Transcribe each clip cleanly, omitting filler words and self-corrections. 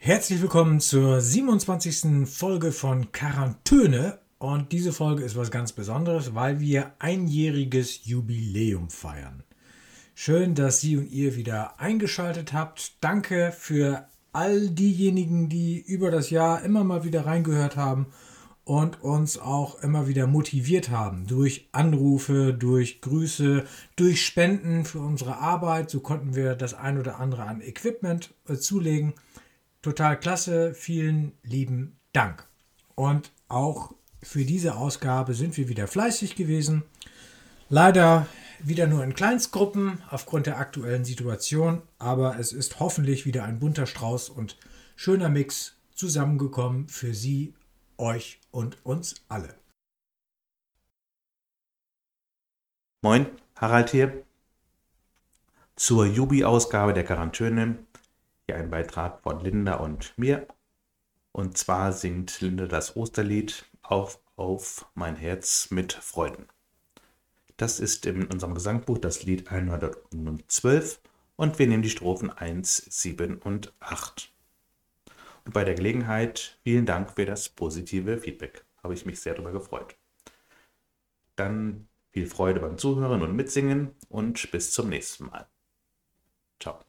Herzlich willkommen zur 27. Folge von Quarantöne. Und diese Folge ist was ganz Besonderes, weil wir einjähriges Jubiläum feiern. Schön, dass Sie und ihr wieder eingeschaltet habt. Danke für all diejenigen, die über das Jahr immer mal wieder reingehört haben und uns auch immer wieder motiviert haben. Durch Anrufe, durch Grüße, durch Spenden für unsere Arbeit. So konnten wir das ein oder andere an Equipment zulegen. Total klasse, vielen lieben Dank. Und auch für diese Ausgabe sind wir wieder fleißig gewesen. Leider wieder nur in Kleinstgruppen aufgrund der aktuellen Situation, aber es ist hoffentlich wieder ein bunter Strauß und schöner Mix zusammengekommen für Sie, euch und uns alle. Moin, Harald hier. Zur Jubi-Ausgabe der Quarantöne. Hier ein Beitrag von Linda und mir. Und zwar singt Linda das Osterlied auf mein Herz mit Freuden. Das ist in unserem Gesangbuch das Lied 112 und wir nehmen die Strophen 1, 7 und 8. Und bei der Gelegenheit vielen Dank für das positive Feedback. Habe ich mich sehr darüber gefreut. Dann viel Freude beim Zuhören und Mitsingen und bis zum nächsten Mal. Ciao.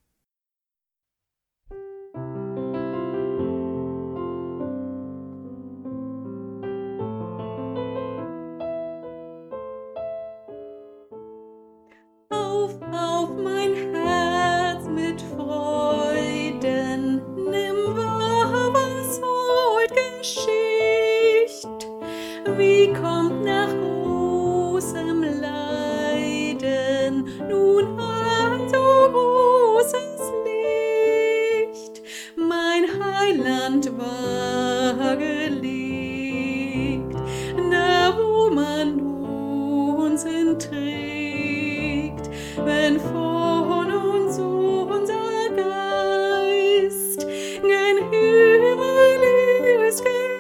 Auf mein Herz mit Freuden, nimm wahr, was heut geschicht. Wie kommt nach großem Leiden nun ein so großes Licht? Mein Heiland war gelegt, da wo man uns hinträgt, wenn von uns unser Geist gen Himmel ist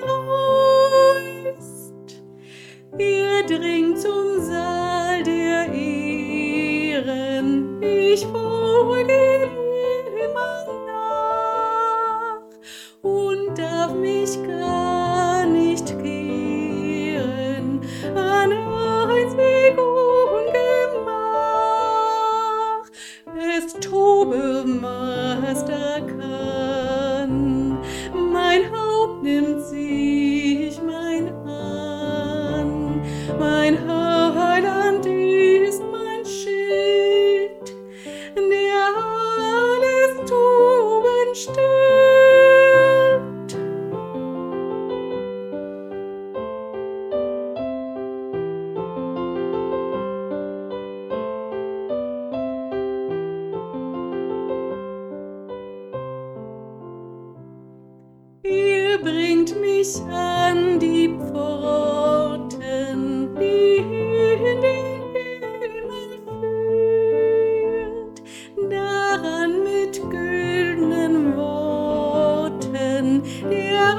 gereist. Er dringt zum Saal der Ehren, ich folge ihm immer nach und darf mich gar nicht kehren an einzig Ungemach. Es tobe, was da kann, mein Haupt nimmt sich mein an, mein Heiland ist mein Schild, der alles Toben stillt. Ihr bringt mich an die Pforten, die in den Himmel führt, daran mit güldnen Worten der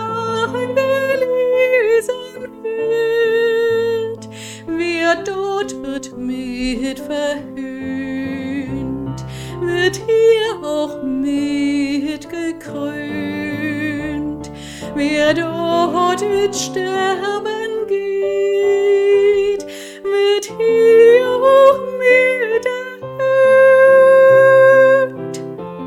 eingelesen wird. Wer dort wird mit verhöhnt, wird hier auch mit gekrönt. Wer dort mit Sterben geht, wird hier auch mit erhöht.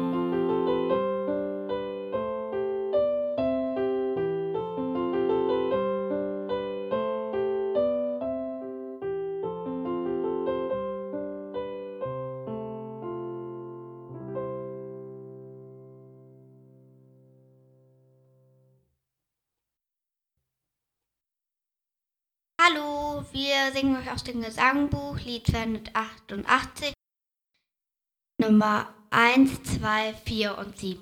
Hallo, wir singen euch aus dem Gesangbuch Lied 288, Nummer 1, 2, 4 und 7.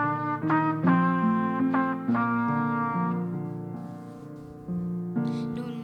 Nun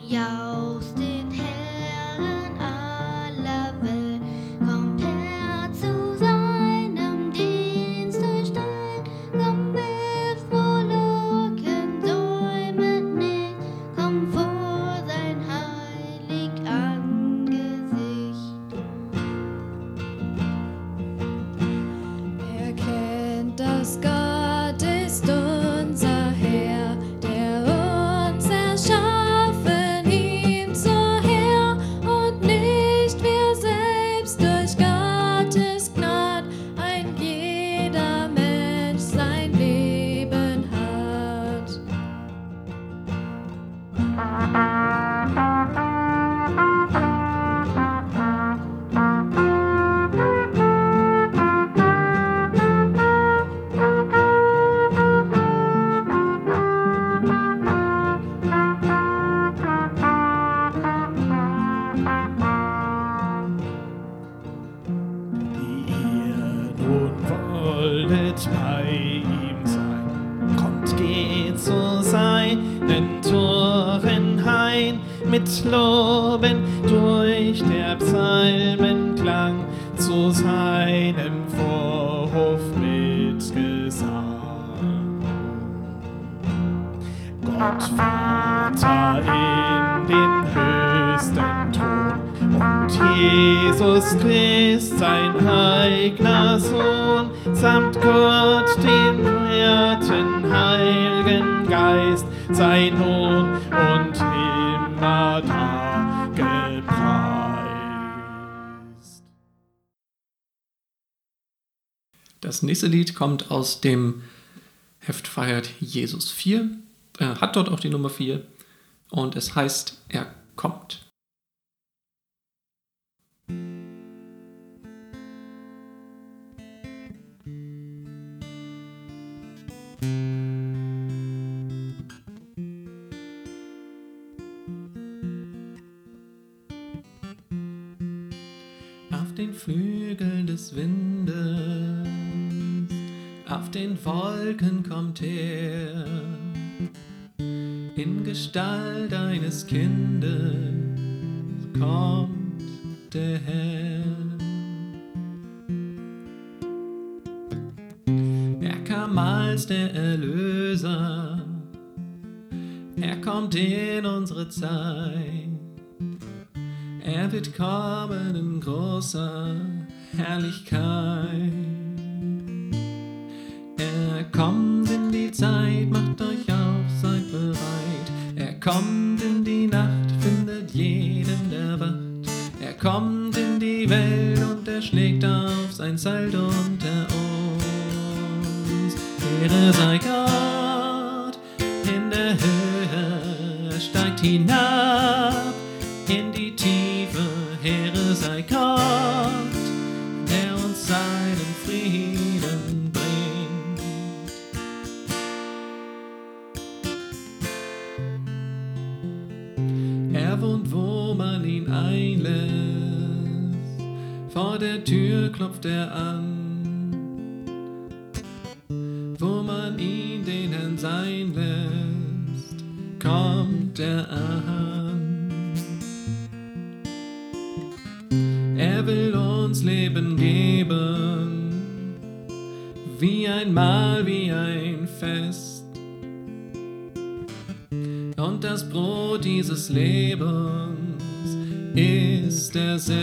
loben durch der Psalmenklang zu seinem Vorhof mit Gesang. Gott Vater in den höchsten Thron und Jesus Christ, sein eigener Sohn, samt Gott, den dritten Heiligen Geist, sei nun und immer da gepreist. Das nächste Lied kommt aus dem Heft Feiert Jesus 4, hat dort auch die Nummer 4 und es heißt, er kommt. Auf den Flügeln des Windes, auf den Wolken kommt er, in Gestalt eines Kindes kommt der Herr. Er kam als der Erlöser, er kommt in unsere Zeit. Er wird kommen in großer Herrlichkeit. Er kommt in die Zeit, macht euch auf, seid bereit. Er kommt in die Nacht, findet jeden, der wacht. Er kommt in die Welt und er schlägt auf sein Zelt unter uns. Ehre sei Gott in der Höhe, er steigt hinab in die Tiefe. Ehre sei Gott, der uns seinen Frieden bringt. Er wohnt, wo man ihn einlässt, vor der Tür klopft er an, wo man ihn den Herrn sein lässt, kommt er an. Er will uns Leben geben, wie ein Mahl, wie ein Fest. Und das Brot dieses Lebens ist er selbst.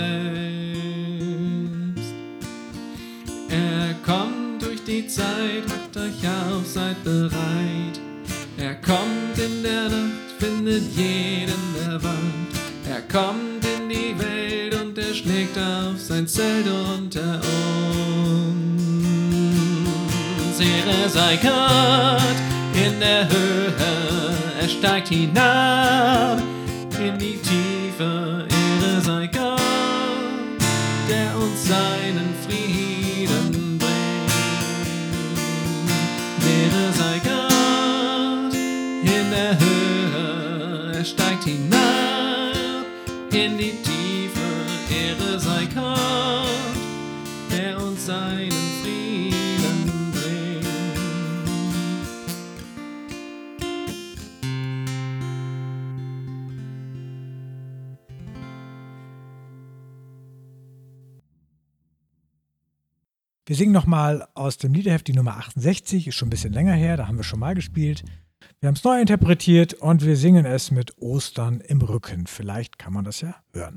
Er kommt durch die Zeit, macht euch auf, seid bereit. Er kommt in der Nacht, findet jeden, der wacht. Er kommt in die Welt und er schlägt auf sein Zelt unter uns. Ehre sei Gott in der Höhe, er steigt hinab in die Tiefe. Ehre sei Gott, der uns seinen Frieden bringt. Ehre sei Gott in der Höhe, er steigt hinab in die Tiefe. Ehre sei Gott, der uns seinen Frieden bringt. Wir singen nochmal aus dem Liederheft die Nummer 68, ist schon ein bisschen länger her, da haben wir schon mal gespielt. Wir haben es neu interpretiert und wir singen es mit Ostern im Rücken. Vielleicht kann man das ja hören.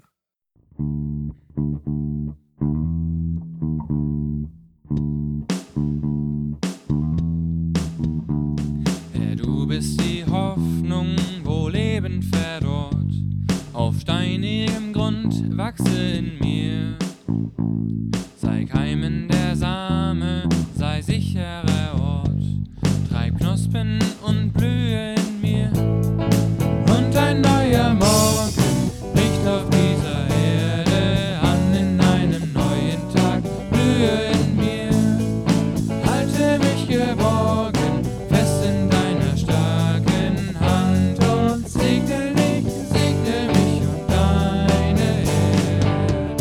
Herr, du bist die Hoffnung, wo Leben verdorrt. Auf steinigem Grund wachse in mir. Sei keimen der Same, sei sicherer Ort. Treib Knospen und blühe in mir. Und ein neuer Morgen bricht auf dieser Erde an. In einem neuen Tag blühe in mir. Halte mich geborgen, fest in deiner starken Hand. Und segne mich und deine Erde.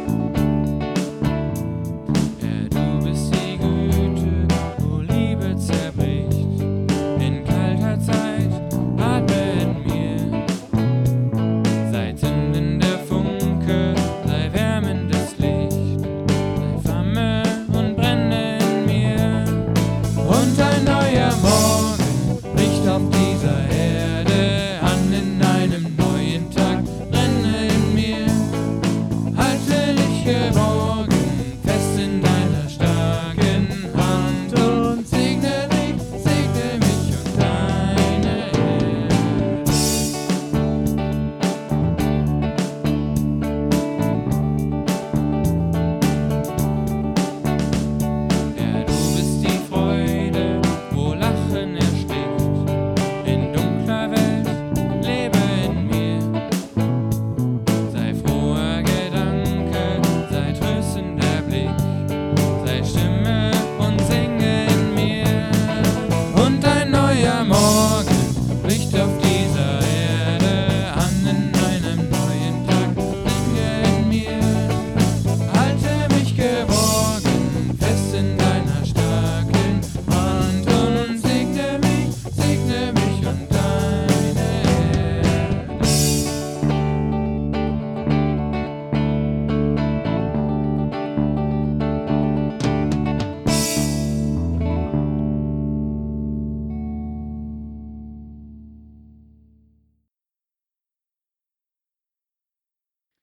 Herr, du bist die Güte, wo Liebe zählt.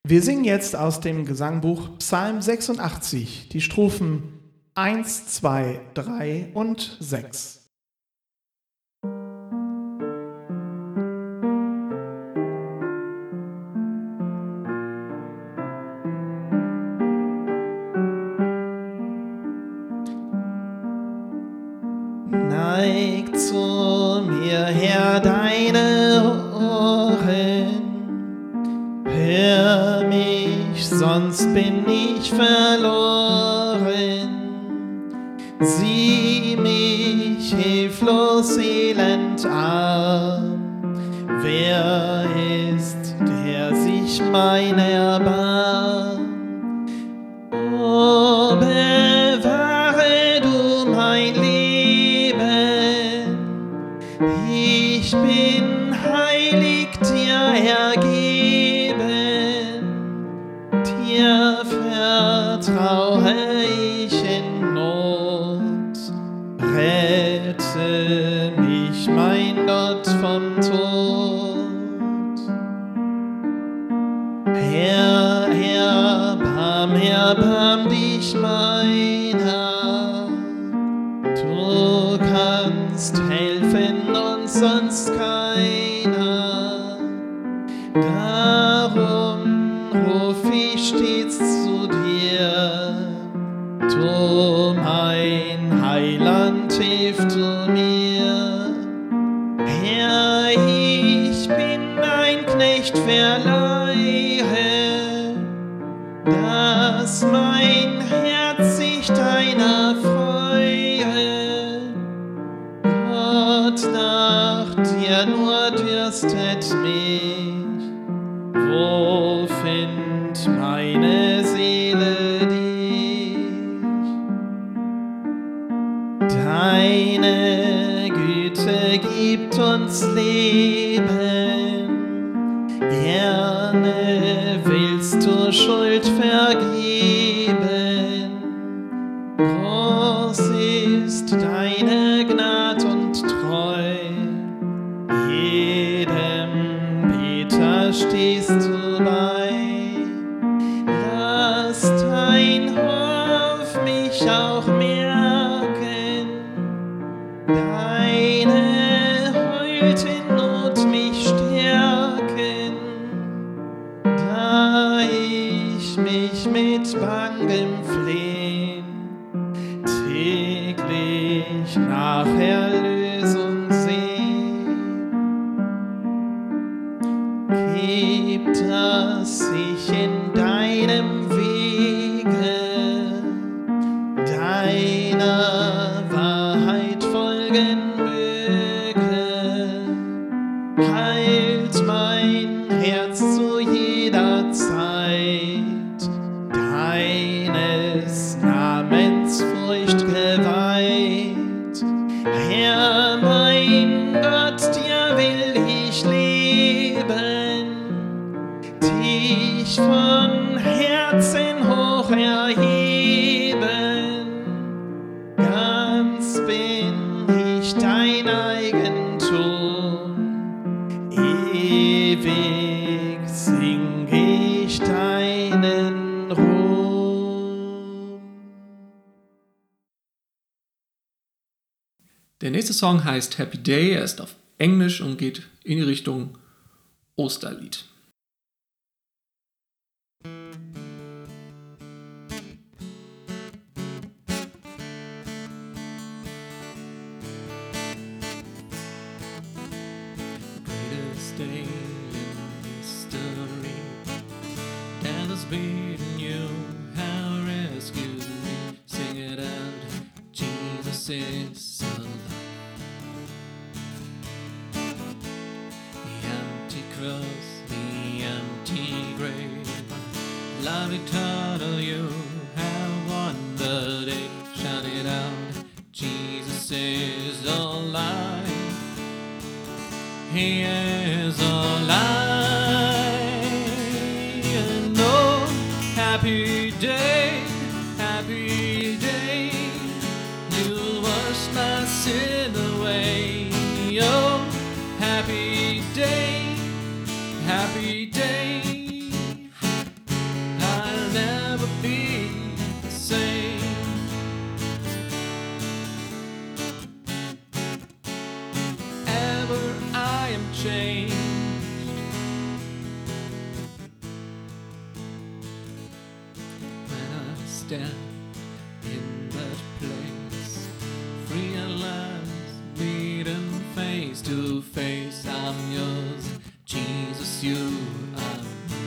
Wir singen jetzt aus dem Gesangbuch Psalm 86, die Strophen 1, 2, 3 und 6. Neig zu mir her deine Ohren, hör mich, sonst bin ich verloren. Sieh mich hilflos elend an, wer ist, der sich mein erbarmt? O bewahre du mein Leben, ich bin heilig dir ergeben, dir vertraue ich in Not, rette mich, mein Gott, vom Tod. Herr, erbarm dich meiner, du kannst helfen und sonst keiner. Darum ruf ich stets zu dir, du mein Heiland, hilf du mir. Herr, ich bin ein Knecht, verleihe, dass mein Herz sich deiner freue. Gott, nach dir nur dürstet mich, wo findet meine Seele dich? Deine Güte gibt uns Leben, gerne willst du Schuld vergeben. Groß ist deine Gnad und Treu, jedem Beter stehst du bei. Lass dein Hof mich auch merken, deine Huld in Not mich stärken, da ich mich mit bangem Flehen täglich nach Erlösung seh. Gib, dass ich in deinem Wege deiner Wahrheit folgen möge. Heilt mein Herz zu jeder Zeit, deines Namens Furcht geweiht. Herr, mein Gott, dir will ich leben, dich von Herzen hoch erheben. Ganz bin ich dein Eigentum, ewig sing ich deinen Ruhm. Der nächste Song heißt Happy Day, er ist auf Englisch und geht in die Richtung Osterlied. Greatest day in history, death has beaten you, how rescued me. Sing it out, Jesus is alive. The empty cross, the empty grave, love eternal, you have won the day. Shout it out, Jesus is alive. He is alive. And oh, happy day, you'll wash my sin away. Oh, happy day, am changed. When I stand in that place, free at last, meeting face to face, I'm yours, Jesus, you are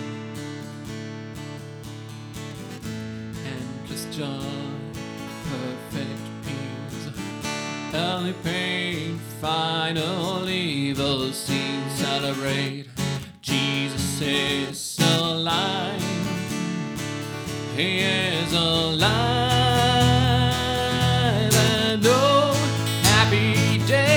endless joy, perfect peace, early pain, final evil scene, celebrate, Jesus is alive. He is alive, and oh, happy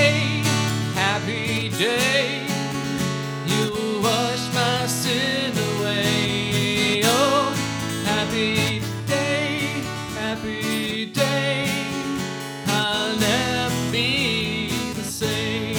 day, you wash my sin away. Oh, happy day, I'll never be the same.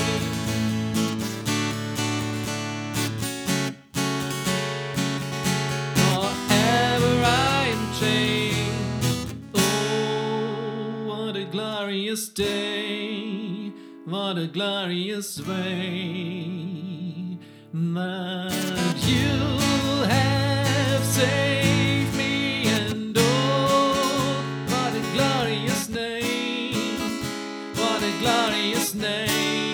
Forever I am changed. Oh, what a glorious day, what a glorious way that you have saved me, and oh, what a glorious name, what a glorious name.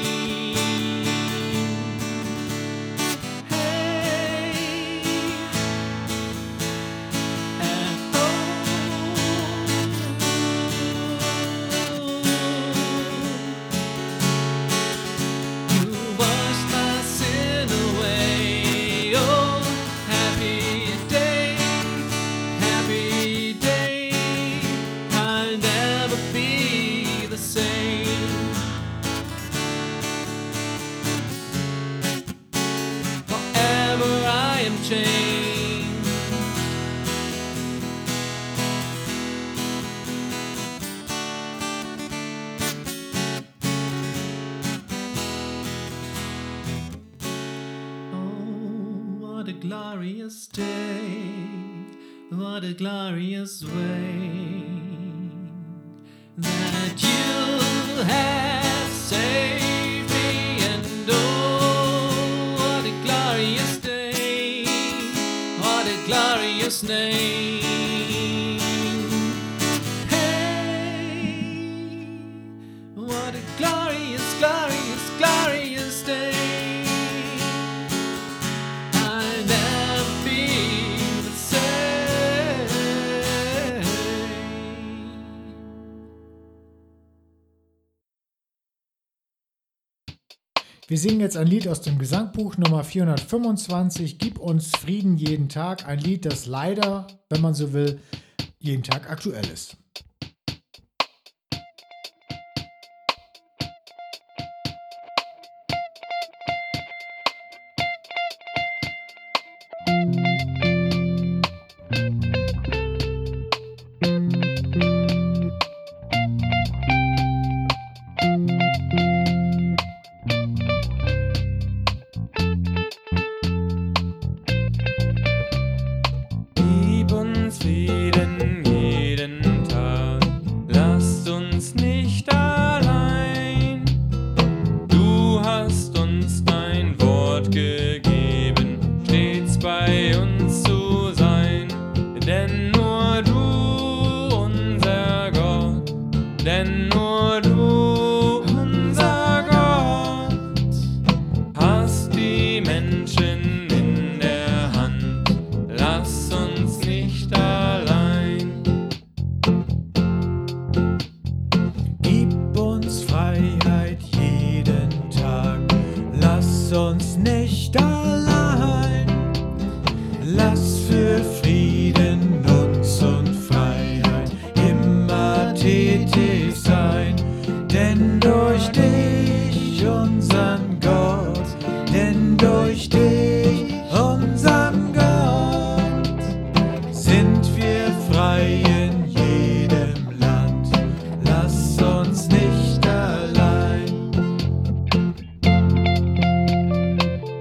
Hey, and you washed my sin away. Oh, happy day, I'll never be the same. Forever I am changed. Oh, what a glorious day, what a glorious way that you have saved me, and oh, what a glorious day, what a glorious name. Hey, what a glorious, glorious, glorious day. I'll never be the same. Wir singen jetzt ein Lied aus dem Gesangbuch Nummer 425, Gib uns Frieden jeden Tag. Ein Lied, das leider, wenn man so will, jeden Tag aktuell ist. Gib uns Frieden jeden Tag, lasst uns nicht allein. Du hast uns dein Wort gegeben, stets bei uns zu sein. Denn nur du, unser Gott, denn nur du, unser Gott, hast die Menschen in der Hand. Lass uns nicht allein. Gib uns Freiheit jeden Tag, lass uns nicht allein. Lass für Frieden uns und Freiheit immer tätig sein. Denn durch dich, unseren Gott, denn durch dich, unseren Gott, sind wir frei in jedem Land. Lass uns nicht allein.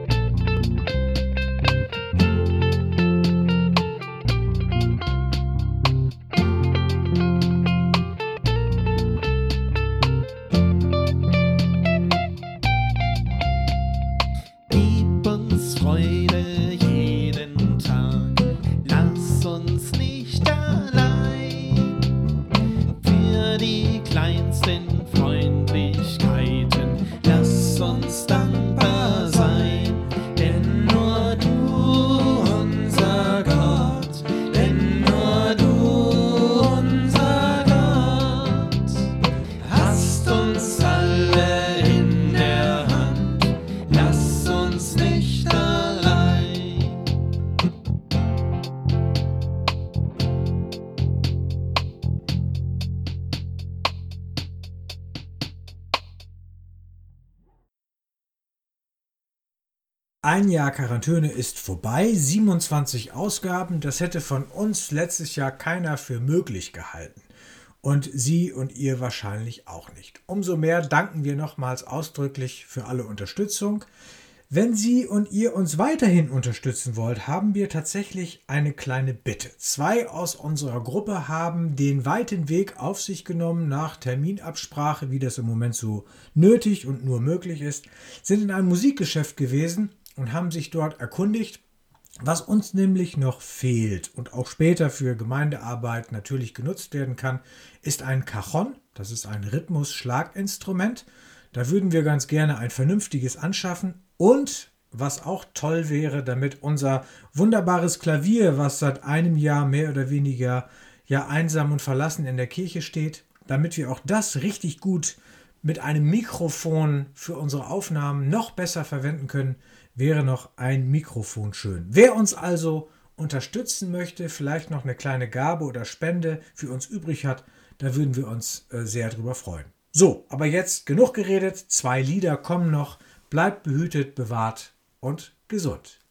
Ein Jahr Quarantäne ist vorbei, 27 Ausgaben, das hätte von uns letztes Jahr keiner für möglich gehalten. Und Sie und ihr wahrscheinlich auch nicht. Umso mehr danken wir nochmals ausdrücklich für alle Unterstützung. Wenn Sie und ihr uns weiterhin unterstützen wollt, haben wir tatsächlich eine kleine Bitte. 2 aus unserer Gruppe haben den weiten Weg auf sich genommen nach Terminabsprache, wie das im Moment so nötig und nur möglich ist, sind in einem Musikgeschäft gewesen und haben sich dort erkundigt, was uns nämlich noch fehlt und auch später für Gemeindearbeit natürlich genutzt werden kann, ist ein Cajon. Das ist ein Rhythmus-Schlaginstrument. Da würden wir ganz gerne ein vernünftiges anschaffen. Und was auch toll wäre, damit unser wunderbares Klavier, was seit einem Jahr mehr oder weniger einsam und verlassen in der Kirche steht, damit wir auch das richtig gut mit einem Mikrofon für unsere Aufnahmen noch besser verwenden können, wäre noch ein Mikrofon schön. Wer uns also unterstützen möchte, vielleicht noch eine kleine Gabe oder Spende für uns übrig hat, da würden wir uns sehr drüber freuen. So, aber jetzt genug geredet, 2 Lieder kommen noch. Bleibt behütet, bewahrt und gesund.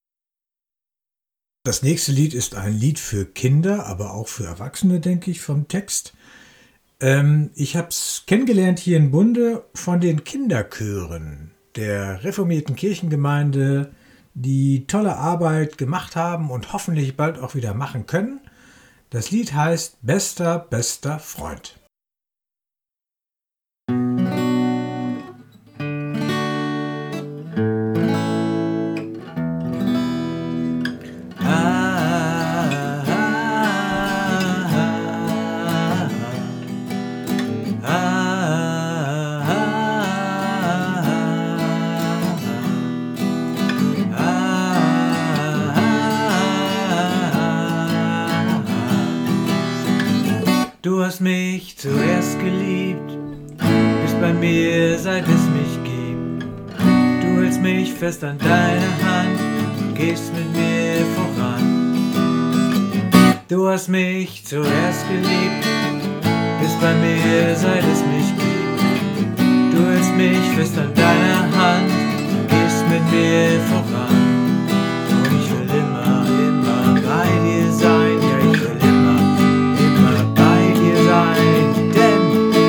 Das nächste Lied ist ein Lied für Kinder, aber auch für Erwachsene, denke ich, vom Text. Ich habe es kennengelernt hier in Bunde von den Kinderchören der reformierten Kirchengemeinde, die tolle Arbeit gemacht haben und hoffentlich bald auch wieder machen können. Das Lied heißt Bester, bester Freund. Du hast mich zuerst geliebt, bist bei mir, seit es mich gibt. Du hältst mich fest an deiner Hand und gehst mit mir voran. Du hast mich zuerst geliebt, bist bei mir, seit es mich gibt. Du hältst mich fest an deiner Hand und gehst mit mir voran. Und ich will immer, immer bei dir sein, ja, ich will immer bei dir sein, denn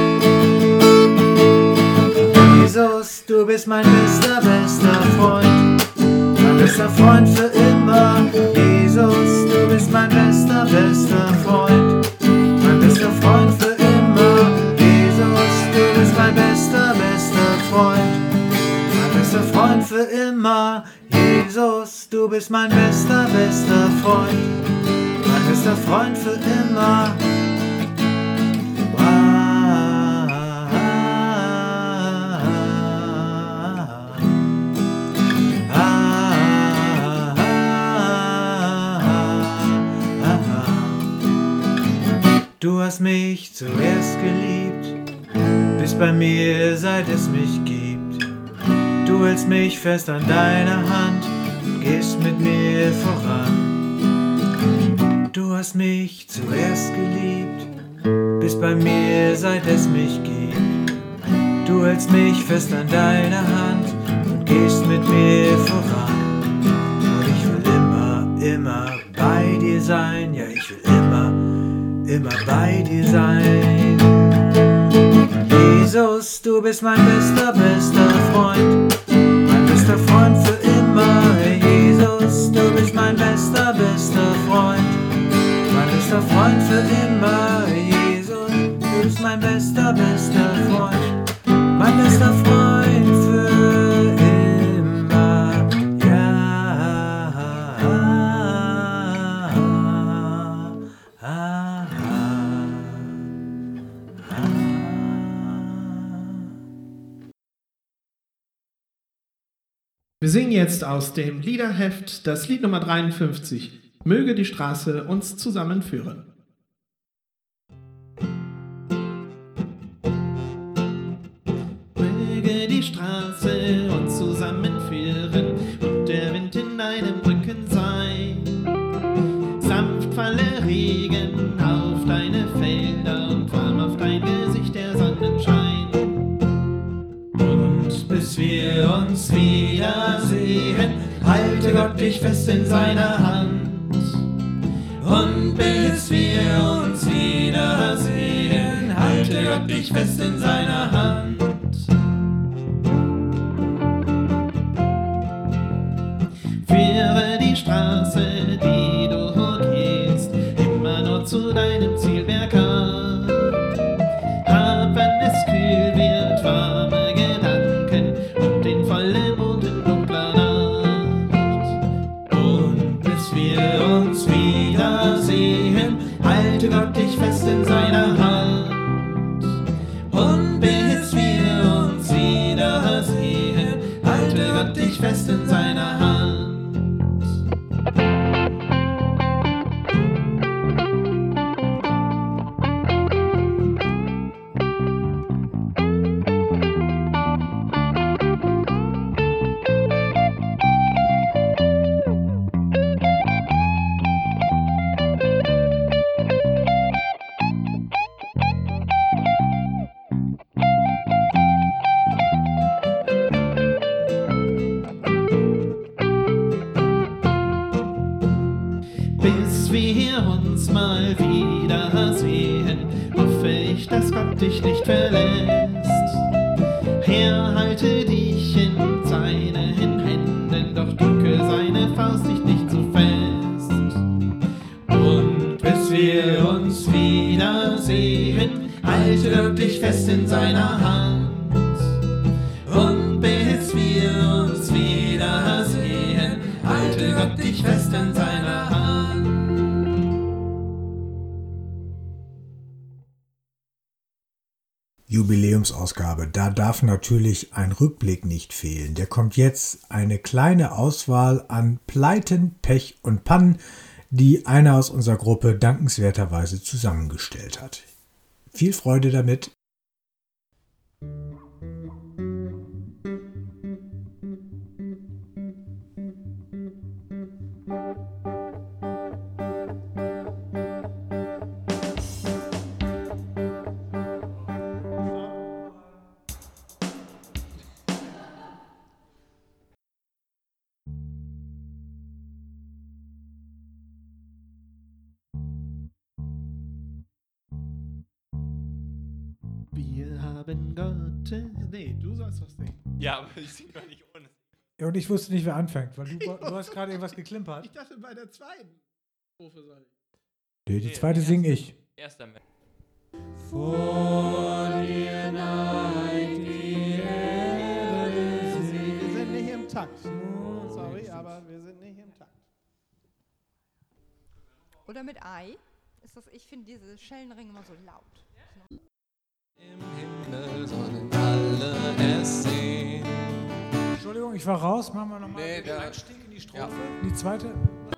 Jesus, du bist mein bester, bester Freund, mein bester Freund für immer. Jesus, du bist mein bester, bester Freund, mein bester Freund für immer. Jesus, du bist mein bester, bester Freund, mein bester Freund für immer. Jesus, du bist mein bester, bester Freund, mein bester Freund für immer. Du hast mich zuerst geliebt, bist bei mir, seit es mich gibt. Du hältst mich fest an deiner Hand, gehst mit mir voran. Du hast mich zuerst geliebt, bist bei mir, seit es mich gibt. Du hältst mich fest an deiner Hand und gehst mit mir voran. Und ich will immer, immer bei dir sein, ja, ich will immer bei dir sein. Jesus, du bist mein bester, bester Freund, mein bester Freund für immer. Jesus, du bist mein bester, bester Freund, mein bester Freund für immer. Jesus, du bist mein bester, bester Freund, mein bester Freund für immer. Ja. Wir singen jetzt aus dem Liederheft das Lied Nummer 53, Möge die Straße uns zusammenführen. Möge die Straße uns zusammenführen und der Wind in deinem Rücken sein. Sanft falle Regen auf deine Felder und warm auf dein Gesicht der Sonnenschein. Und Und bis wir uns wiedersehen, halte Gott dich fest in seiner Hand. Und bis wir uns wiedersehen, halte Gott dich fest in seiner Hand. Führe die Straße, die du gehst, immer nur zu deinem Ziel bergab. Hab, wenn es kühl wird, warme Gedanken und den vollen Mond in dunkler Nacht. Und bis wir uns wiedersehen, halte Gott dich fest in seiner Hand. Und bis wir uns wiedersehen, halte Gott dich fest in seiner Hand. Bis wir uns mal wiedersehen, hoffe ich, dass Gott dich nicht verlässt. Herr, halte dich in seinen Händen, doch drücke seine Faust nicht zu fest. Und bis wir uns wiedersehen, halte Gott dich fest in seiner Hand. Und bis wir uns wiedersehen, halte Gott dich fest in seiner Hand. Jubiläumsausgabe, da darf natürlich ein Rückblick nicht fehlen. Der kommt jetzt eine kleine Auswahl an Pleiten, Pech und Pannen, die einer aus unserer Gruppe dankenswerterweise zusammengestellt hat. Viel Freude damit! Wir haben Gottes... Nee, du sollst was singen. Ja, aber ich singe doch nicht ohne. Ja, und ich wusste nicht, wer anfängt, weil du hast gerade irgendwas geklimpert. Ich dachte, bei der zweiten Strophe soll ich. Nee, die zweite singe ich. Erster Mensch. Vor dir neigt die Erde. Wir sind nicht im Takt. Sorry, aber wir sind nicht im Takt. Oder mit Ei. Ich finde diese Schellenringe immer so laut. Im Himmel sollen alle es sehen. Entschuldigung, ich war raus. Machen wir nochmal Nee, den Einstieg in die Strophe. Ja. Die zweite.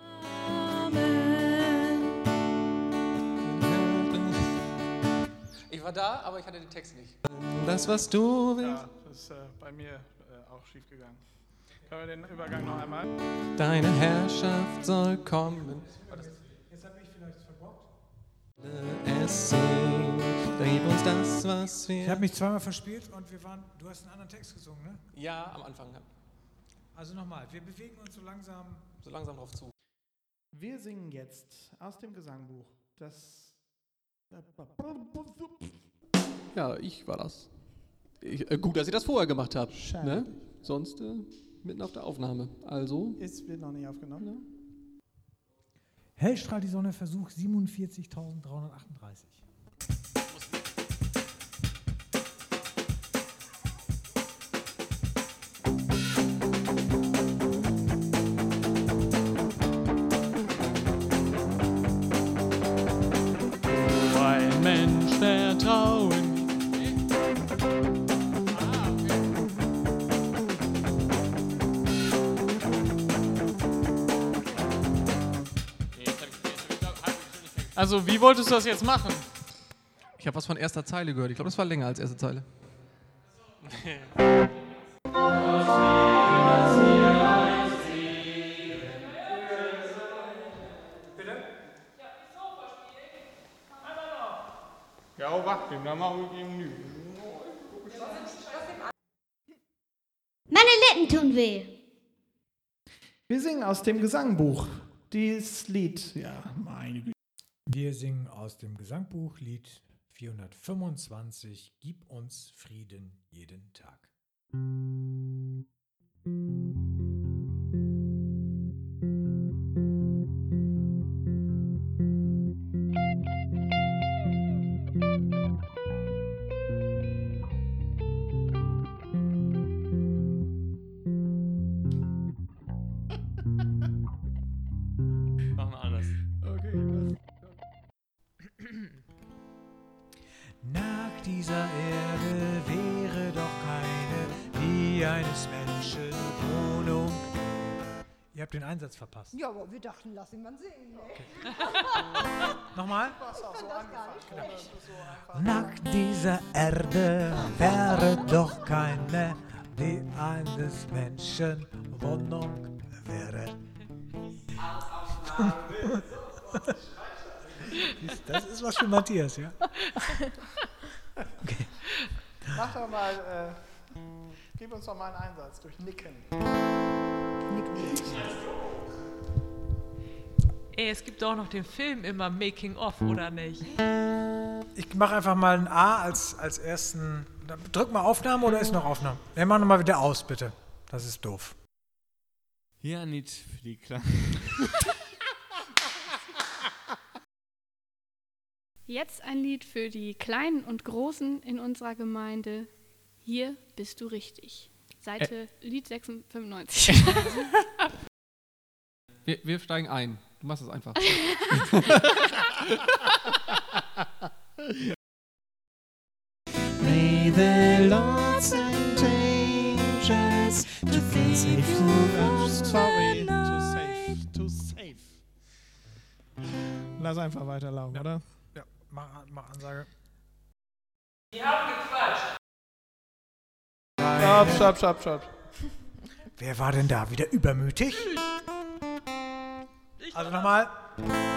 Ich war da, aber ich hatte den Text nicht. Das, was du willst. Ja, das ist bei mir auch schief gegangen. Können wir den Übergang noch einmal? Deine Herrschaft soll kommen. Jetzt habe ich vielleicht verbockt. Es singt, da gib uns das, was wir... Ich habe mich zweimal verspielt und du hast einen anderen Text gesungen, ne? Ja, am Anfang. Also nochmal, wir bewegen uns so langsam drauf zu. Wir singen jetzt aus dem Gesangbuch das... Ja, ich war das. Gut, dass ich das vorher gemacht habe. Schade. Ne? Sonst mitten auf der Aufnahme. Also. Wird noch nicht aufgenommen. Ja. Hell strahlt die Sonne, Versuch 47.338. Ein Mensch vertrauen. Also, wie wolltest du das jetzt machen? Ich habe was von erster Zeile gehört. Ich glaube, das war länger als erste Zeile. Ja, wacht, dan mag ik hem nu. Meine Lippen tun weh. Wir singen aus dem Gesangbuch. Dieses Lied, ja, meine Güte. Wir singen aus dem Gesangbuch Lied 425, Gib uns Frieden jeden Tag. Machen wir anders. Nach dieser Erde wäre doch keine wie eines Menschen Wohnung. Ihr habt den Einsatz verpasst. Ja, aber wir dachten, lass ihn mal singen. Ne? Nochmal? Ich fand das gar nicht schlecht. Nach dieser Erde wäre doch keine wie eines Menschen Wohnung wäre. Das ist was für Matthias, ja? Okay. Mach doch mal, gib uns doch mal einen Einsatz durch Nicken. Ey, es gibt doch noch den Film immer Making of, oder nicht? Ich mache einfach mal ein A als ersten. Drück mal Aufnahme oder ist noch Aufnahme? Ne, mach nochmal wieder aus, bitte. Das ist doof. Hier ein Lied für die Kleinen. Jetzt ein Lied für die Kleinen und Großen in unserer Gemeinde. Hier bist du richtig. Seite Lied 95. Wir steigen ein. Du machst es einfach. May the Lord send angels to save you. Sorry, too safe. Lass einfach weiterlaufen, oder? Ja, mach Ansage. Die haben gequatscht. Stopp. Wer war denn da wieder übermütig? Also nochmal.